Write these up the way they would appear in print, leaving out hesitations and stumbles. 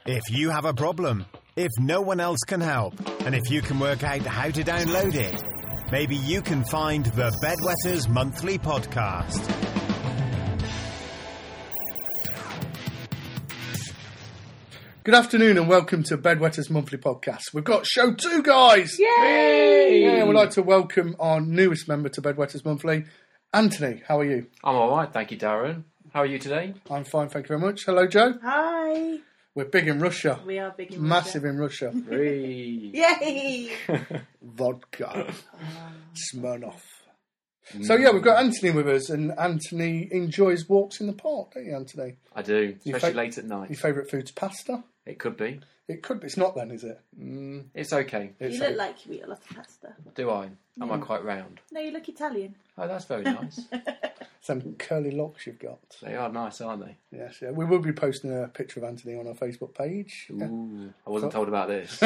If you have a problem, if no one else can help, and if you can work out how to download it, maybe you can find the Bedwetters Monthly Podcast. Good afternoon and welcome to Bedwetters Monthly Podcast. We've got show 2, guys! Yay! Yeah, we'd like to welcome our newest member to Bedwetters Monthly, Anthony. How are you? I'm alright, thank you, Darren. How are you today? I'm fine, thank you very much. Hello, Joe. Hi. We're big in Russia. We are big in Massive Russia. in Russia. Whee! Yay! Vodka. Smirnoff. So yeah, we've got Anthony with us, and Anthony enjoys walks in the park, don't you, Anthony? I do, especially fa- late at night. Your favourite food's pasta? It could be. It could be. It's not then, is it? It's okay. It's You look like you eat a lot of pasta. Do I? Am I quite round? No, you look Italian. Oh, that's very nice. Some curly locks you've got. They are nice, aren't they? Yes, yeah. We will be posting a picture of Anthony on our Facebook page. Ooh, I wasn't told about this.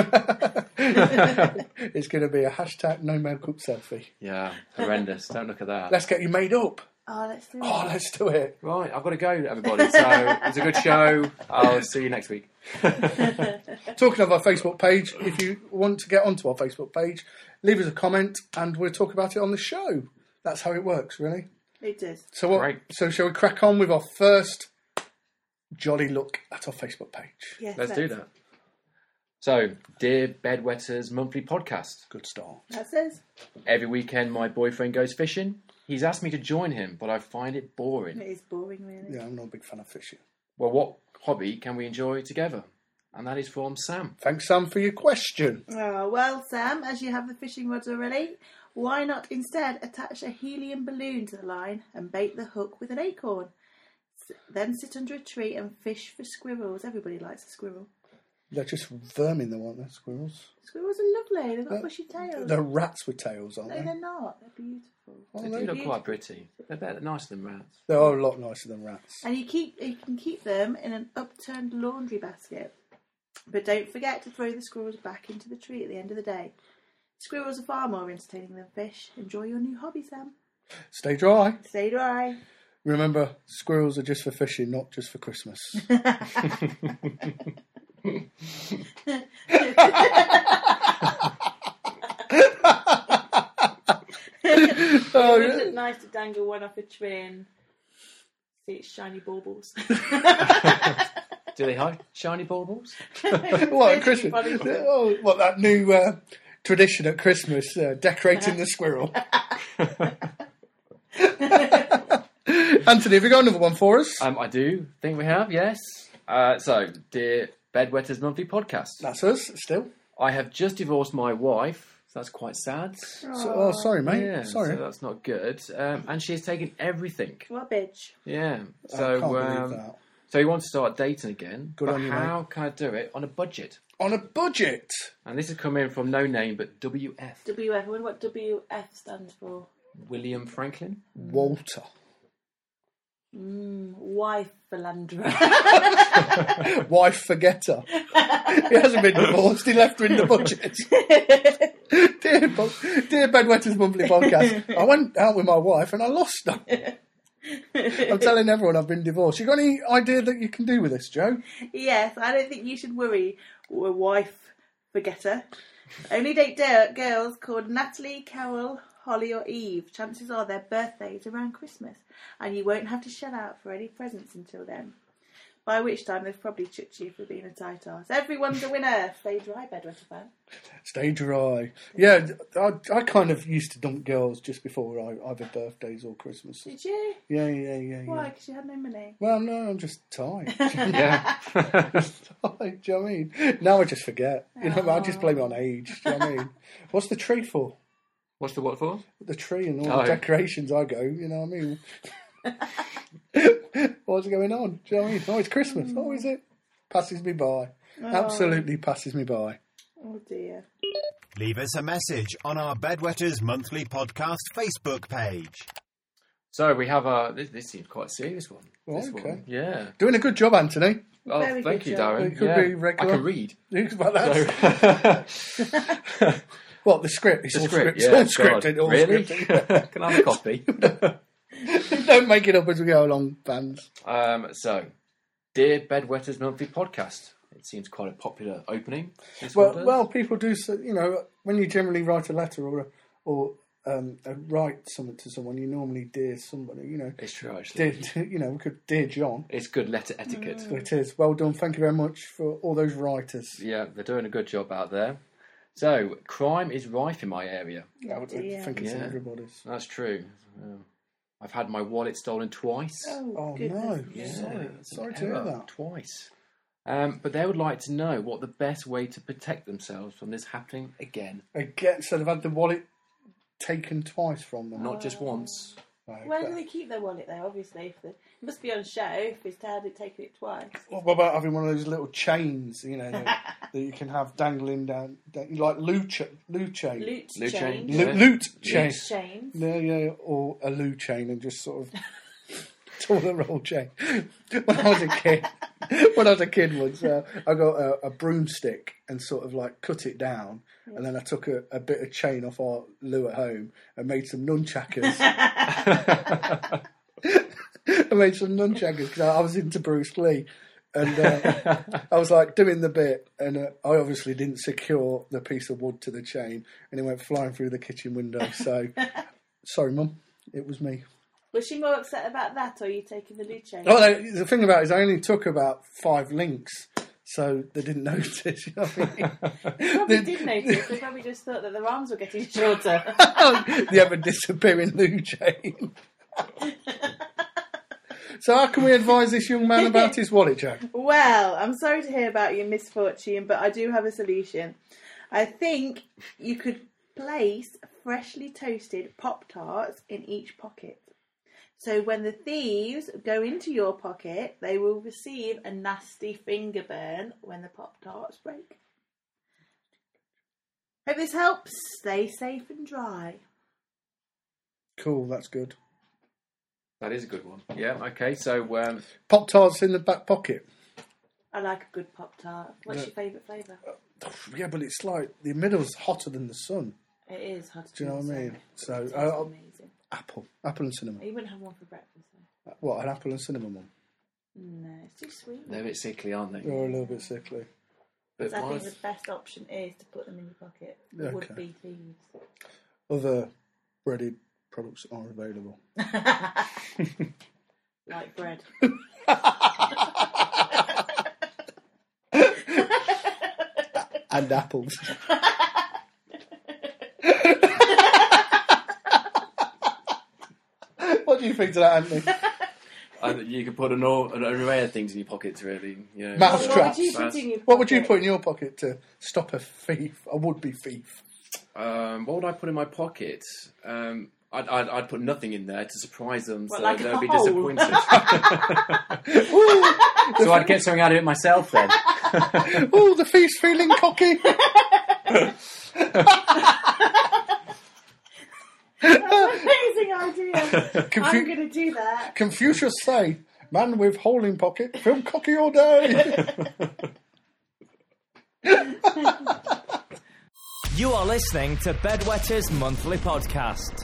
It's going to be a hashtag no makeup selfie. Yeah, horrendous. Don't look at that. Let's get you made up. Oh, let's do it. Oh, let's do it. Right, I've got to go, everybody. So, it's a good show. I'll see you next week. Talking of our Facebook page, if you want to get onto our Facebook page, leave us a comment and we'll talk about it on the show. That's how it works, really. It does. So what? Great. So shall we crack on with our first jolly look at our Facebook page? Yes, Let's do that. So, dear Bedwetters Monthly Podcast. Good start. That says. Every weekend my boyfriend goes fishing. He's asked me to join him, but I find it boring. It is boring, really. Yeah, I'm not a big fan of fishing. Well, what hobby can we enjoy together? And that is from Sam. Thanks, Sam, for your question. Oh, well, Sam, as you have the fishing rods already, why not instead attach a helium balloon to the line and bait the hook with an acorn? Then sit under a tree and fish for squirrels. Everybody likes a squirrel. They're just vermin, though, aren't they, squirrels? Squirrels are lovely. They've got bushy tails. They're rats with tails, aren't No, they? they're not. They're beautiful. They do look quite pretty. They're better, nicer than rats. They are a lot nicer than rats. And you can keep them in an upturned laundry basket. But don't forget to throw the squirrels back into the tree at the end of the day. Squirrels are far more entertaining than fish. Enjoy your new hobby, Sam. Stay dry. Stay dry. Remember, squirrels are just for fishing, not just for Christmas. It would look nice to dangle one off a tree and see its shiny baubles. Do they hide shiny baubles? What, at Christmas? Oh, what, that new tradition at Christmas, decorating the squirrel. Anthony, have you got another one for us? I do think we have, yes. So, dear Bedwetters Monthly Podcast. That's us, still. I have just divorced my wife, so that's quite sad. Oh, sorry, mate. Yeah, Sorry. so that's not good. And she has taken everything. What a bitch. Yeah. I can't believe that. So he wants to start dating again. Good but on you, how can I do it on a budget? On a budget. And this is coming from no name, but WF. WF. I wonder what WF stands for. William Franklin. Walter. Wife philanderer. Wife forgetter. He hasn't been divorced, he left her in the budget. Dear Bedwetters Monthly Podcast, I went out with my wife and I lost her. I'm telling everyone I've been divorced. You got any idea that you can do with this, Joe? Yes, I don't think you should worry, wife forgetter. Only date girls called Natalie, Carol, Holly or Eve. Chances are their birthdays around Christmas, and you won't have to shell out for any presents until then. By which time they've probably chucked you for being a tight arse. Everyone's a winner. Stay dry, Bedwetter fan. Stay dry. Yeah, I kind of used to dump girls just before either birthdays or Christmas. Did you? Yeah. Why? Because you had no money. Well, no, I'm just tired. Yeah. Just tired, do you know what I mean? Now I just forget. You know, I just blame it on age. Do you know what I mean? What's the tree for? What's the what for? The tree and all the decorations I go, you know what I mean? What's going on? Do you know what I mean? Oh, it's Christmas. Oh, is it? Passes me by. Absolutely passes me by. Oh dear. Leave us a message on our Bedwetters Monthly Podcast Facebook page. So we have this seems quite a serious one. Oh, This okay. one. Yeah. Doing a good job, Anthony. Oh, Very thank good you, job. Darren. It could be regular. I can read. About that. So, What, the script? It's the all script, scripted. yeah. All scripted. God, All really? scripted. Can I have a copy? Don't make it up as we go along, fans. So, dear Bedwetters Monthly Podcast, It seems quite a popular opening. This Well, one does. well, people do. When you generally write a letter or write something to someone, you normally dear somebody. It's true, actually. We could dear John. It's good letter etiquette. It is well done. Thank you very much for all those writers. Yeah, they're doing a good job out there. So, crime is rife in my area. I would think it's in Yeah. everybody's. That's true. I've had my wallet stolen twice. Oh goodness. no! Yeah. Sorry to hear that. Twice. But they would like to know what the best way to protect themselves from this happening again. Again, so they've had the wallet taken twice from them. Not just once. Right, Where okay. do they keep their wallet, though? Obviously, it must be on show if it's had it taken it twice. What about having one of those little chains, that you can have dangling down like loot chain? Loot Loot chain. chain. Loot chain. Loot chains. Yeah, or a loo chain and just sort of toilet roll chain. When I was a kid once, I got a broomstick and sort of like cut it down, and then I took a bit of chain off our loo at home and made some nunchakas. Because I was into Bruce Lee. And I was like doing the bit, and I obviously didn't secure the piece of wood to the chain, and it went flying through the kitchen window. So, sorry, Mum, it was me. Was she more upset about that, or you taking the loot chain? Oh, the thing about it is I only took about 5 links, so they didn't notice. You know what I mean? They probably did notice. They probably just thought that their arms were getting shorter. The ever disappearing loo chain. So how can we advise this young man about his wallet, Joe? Well, I'm sorry to hear about your misfortune, but I do have a solution. I think you could place freshly toasted Pop-Tarts in each pocket. So when the thieves go into your pocket, they will receive a nasty finger burn when the Pop-Tarts break. Hope this helps. Stay safe and dry. Cool, that's good. That is a good one. Yeah, okay. So, Pop-Tarts in the back pocket. I like a good Pop-Tart. What's your favourite flavour? Yeah, but it's like the middle's hotter than the sun. It is hot. Do you know what I mean? So, It's amazing. apple and cinnamon. You wouldn't have one for breakfast, though. What, an apple and cinnamon one? No, it's too sweet. they're a bit sickly, aren't they? They're a little bit sickly. But I think mine's- the best option is to put them in your pocket. Okay. Would be thieves. Other breaded products are available. Like bread. And apples. What do you think to that, Anthony? You could put an array of things in your pockets, really. Mouse What traps. would you put in your What would you pocket? put in your pocket to stop a thief, a would-be thief? What would I put in my pocket? I'd put nothing in there to surprise them, What, so like they'll a be hole? disappointed. So I'd get something out of it myself then. Oh, the thief's feeling cocky. Amazing idea. I'm going to do that. Confucius say, man with hole in pocket, feel cocky all day. You are listening to Bedwetters Monthly Podcast.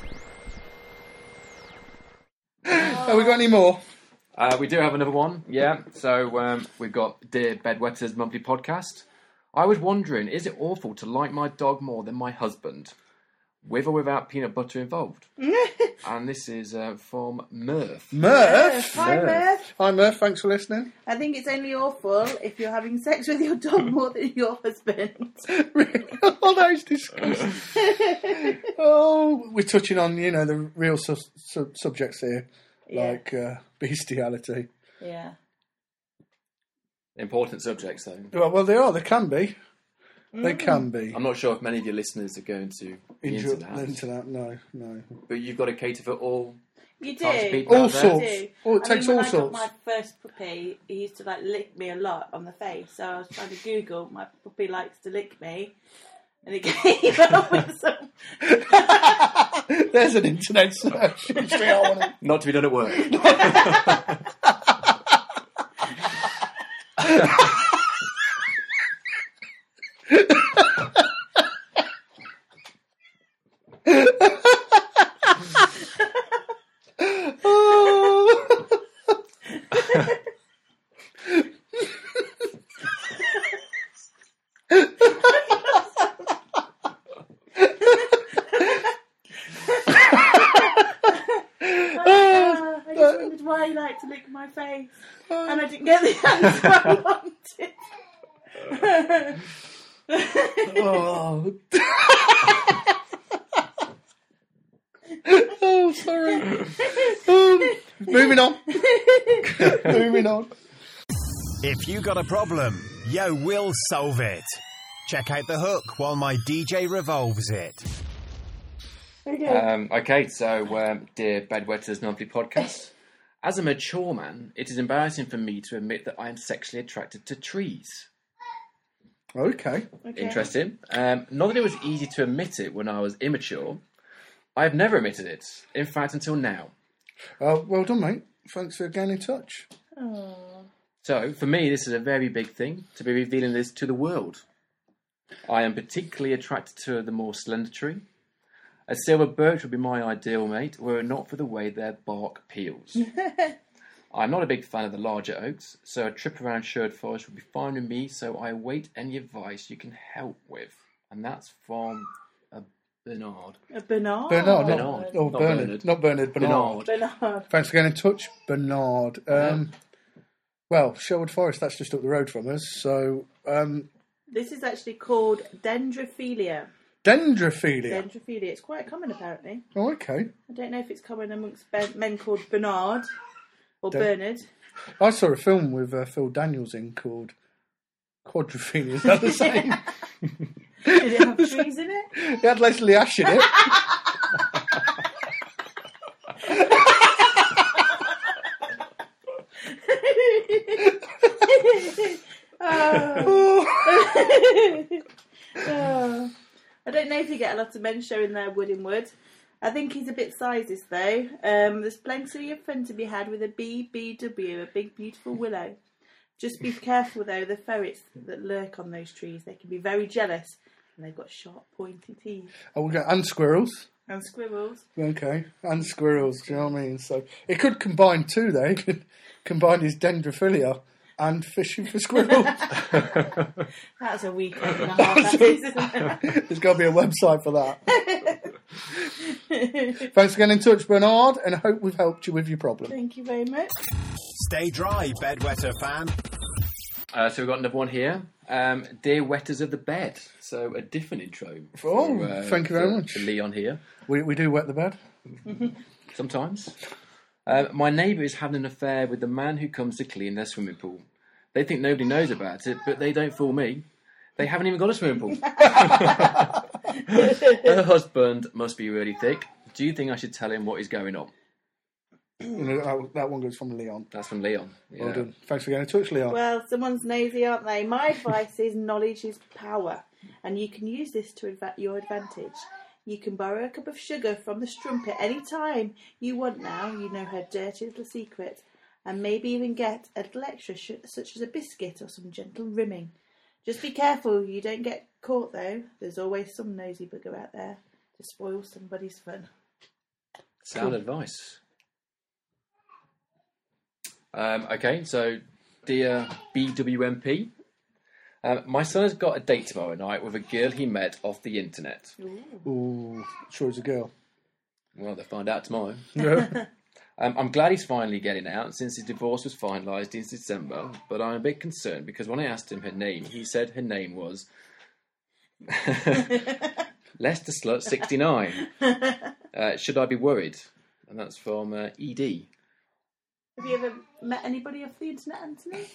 Have we got any more? We do have another one, yeah. So we've got Dear Bedwetters Monthly Podcast. I was wondering, is it awful to like my dog more than my husband? With or without peanut butter involved? And this is from Murph. Murph? Hi, Murph. Hi, Murph. Thanks for listening. I think it's only awful if you're having sex with your dog more than your husband. Oh, that is disgusting. Oh, we're touching on, the real subjects here, Yeah. like bestiality. Yeah. Important subjects, though. Well, they are. They can be. They can be. I'm not sure if many of your listeners are going to be into that. Internet, no. But you've got to cater for all You types of do. people All out there. sorts. do. Oh, it takes when all I sorts. got my first puppy, he used to lick me a lot on the face. So I was trying to Google, my puppy likes to lick me. And it came up with some... There's an internet search. Not to be done at work. Get the answer I wanted. Oh. Oh, sorry. Moving on. Moving on. If you got a problem, yo, we'll solve it. Check out The Hook while my DJ revolves it. Okay, so dear Bedwetters Monthly Podcast, as a mature man, it is embarrassing for me to admit that I am sexually attracted to trees. Okay. Interesting. Not that it was easy to admit it when I was immature. I have never admitted it. In fact, until now. Well done, mate. Thanks for getting in touch. So, for me, this is a very big thing, to be revealing this to the world. I am particularly attracted to the more slender tree. A silver birch would be my ideal mate, were it not for the way their bark peels. I'm not a big fan of the larger oaks, so a trip around Sherwood Forest would be fine with me, so I await any advice you can help with. And that's from Bernard. Bernard. Bernard. Bernard. Not Bernard. Not Bernard. Bernard. Bernard. Thanks for getting in touch, Bernard. Well, Sherwood Forest, that's just up the road from us, so... This is actually called dendrophilia. Dendrophilia? Dendrophilia. It's quite common, apparently. Oh, okay. I don't know if it's common amongst men called Bernard or Bernard. I saw a film with Phil Daniels in called Quadrophilia. Is that the same? Did it have trees in it? It had Leslie Ash in it. I don't know if you get a lot of men showing their wood in wood. I think he's a bit sizes though. There's plenty of fun to be had with a BBW, a big beautiful willow. Just be careful though, the ferrets that lurk on those trees, they can be very jealous and they've got sharp pointy teeth. Oh, we got and squirrels. And squirrels. Okay, and squirrels, do you know what I mean? So it could combine two there. It could combine his dendrophilia and fishing for squirrels. That's a weekend and a half, that is, isn't it? There's got to be a website for that. Thanks for getting in touch, Bernard, and I hope we've helped you with your problem. Thank you very much. Stay dry, Bedwetter fan. So we've got another one here. Dear Wetters of the Bed. So a different intro. Thank you very much. For Leon here. We do wet the bed. Sometimes. My neighbour is having an affair with the man who comes to clean their swimming pool. They think nobody knows about it, but they don't fool me. They haven't even got a swimming pool. Her husband must be really thick. Do you think I should tell him what is going on? That one goes from Leon. That's from Leon. Yeah. Well done. Thanks for getting in touch, Leon. Well, someone's nosy, aren't they? My advice is knowledge is power, and you can use this to your advantage. You can borrow a cup of sugar from the strumpet any time you want now. You know her dirty little secret. And maybe even get a little extra, such as a biscuit or some gentle rimming. Just be careful you don't get caught, though. There's always some nosy bugger out there to spoil somebody's fun. Sound advice. Okay, so dear BWMP, my son has got a date tomorrow night with a girl he met off the internet. Ooh, sure it's a girl. Well, they'll find out tomorrow. Yeah. I'm glad he's finally getting out since his divorce was finalised in December, but I'm a bit concerned because when I asked him her name, he said her name was Lester Slut 69. Should I be worried? And that's from ED. Have you ever met anybody off the internet, Anthony?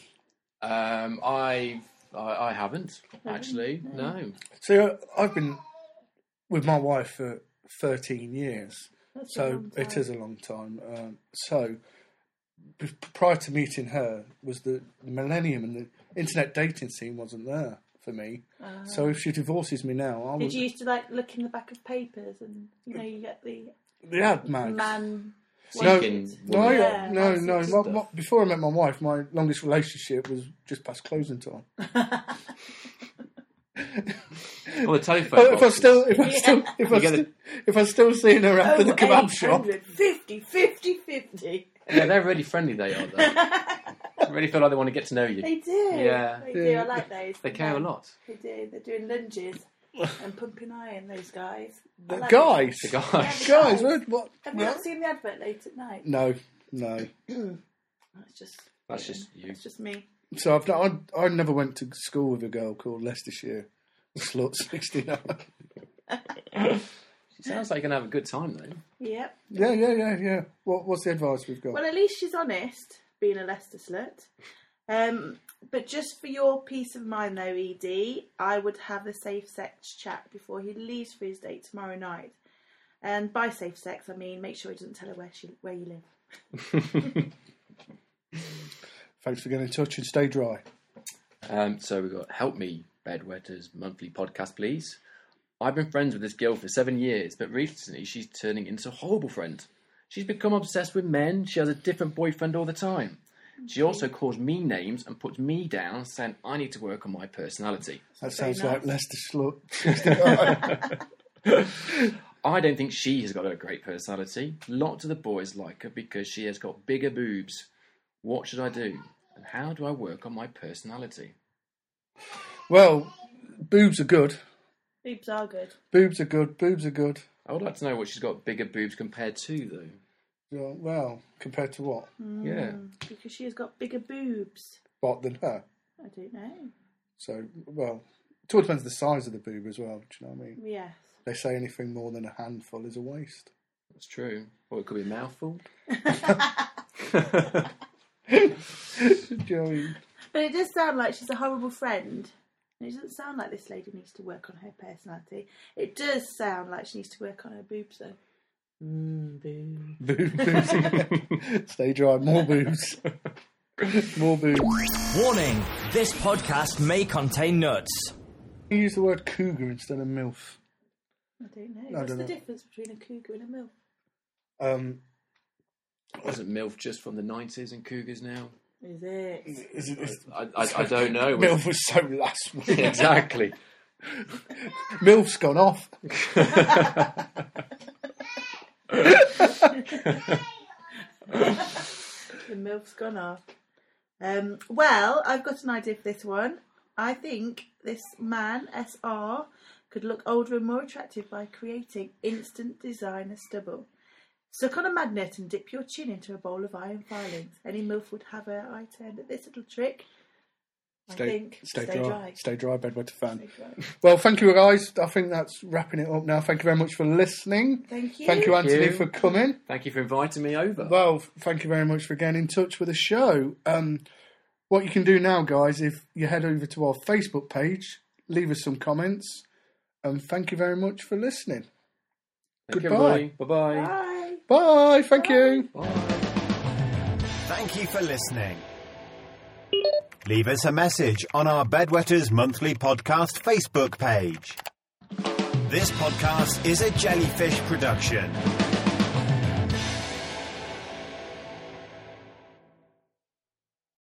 I haven't, actually, no. So I've been with my wife for 13 years. That's So it is a long time. Prior to meeting her was the millennium, and the internet dating scene wasn't there for me. So if she divorces me now, Did you used to look in the back of papers and you get the ad mags. man? Seeking woman. No. Before I met my wife, my longest relationship was just past closing time. Well, the telephone. If I'm still seeing her after the kebab shop. 50. Yeah, they're really friendly, they are, though. I really feel like they want to get to know you. They do. Yeah. They do. I like those. They care a lot. They do. They're doing lunges and pumping iron, those guys. I The like guys? The guys. Guys, what? Have you not seen the advert late at night? No. That's just... That's just you. It's just me. So I never went to school with a girl called Leicestershire Slut 69. She sounds like you're going to have a good time, though. Yep. Yeah. What's the advice we've got? Well, at least she's honest, being a Leicester slut. But just for your peace of mind, though, ED, I would have a safe sex chat before he leaves for his date tomorrow night. And by safe sex, I mean make sure he doesn't tell her where you live. Thanks for getting in touch and stay dry. So we've got Help Me Bedwetters monthly podcast, please. I've been friends with this girl for 7 years, but recently she's turning into a horrible friend. She's become obsessed with men. She has a different boyfriend all the time. She also calls me names and puts me down, saying I need to work on my personality. That sounds like Leicester Slut. I don't think she has got a great personality. Lots of the boys like her because she has got bigger boobs. What should I do? And how do I work on my personality? Well, boobs are good. Boobs are good. Boobs are good. I would like to know what she's got bigger boobs compared to, though. Well, compared to what? Yeah. Because she has got bigger boobs. What, than her? I don't know. So, well, it all depends on the size of the boob as well, do you know what I mean? Yes. They say anything more than a handful is a waste. That's true. Or it could be a mouthful. Joey. But it does sound like she's a horrible friend. And it doesn't sound like this lady needs to work on her personality. It does sound like she needs to work on her boobs, though. Boobs. Stay dry. More boobs. More boobs. Warning, this podcast may contain nuts. You use the word cougar instead of MILF. I don't know. I What's don't the know. difference between a cougar and a MILF? Wasn't MILF just from the 90s and Cougars now? Is it? I don't know. MILF was so last week. Exactly. MILF's gone off. The MILF's gone off. Well, I've got an idea for this one. I think this man, SR, could look older and more attractive by creating instant designer stubble. Suck on a magnet and dip your chin into a bowl of iron filings. Any MILF would have her eye turned at this little trick. Stay dry. Stay dry, Bedwetter fan. Stay dry. Well, thank you, guys. I think that's wrapping it up now. Thank you very much for listening. Thank you. Thank you, Anthony, you. for coming. Thank you for inviting me over. Well, thank you very much for getting in touch with the show. What you can do now, guys, if you head over to our Facebook page, leave us some comments, and thank you very much for listening. Thank you, Goodbye. everybody. Bye-bye. Bye. Bye. Thank you. Thank you for listening. Leave us a message on our Bedwetters Monthly Podcast Facebook page. This podcast is a Jellyfish production.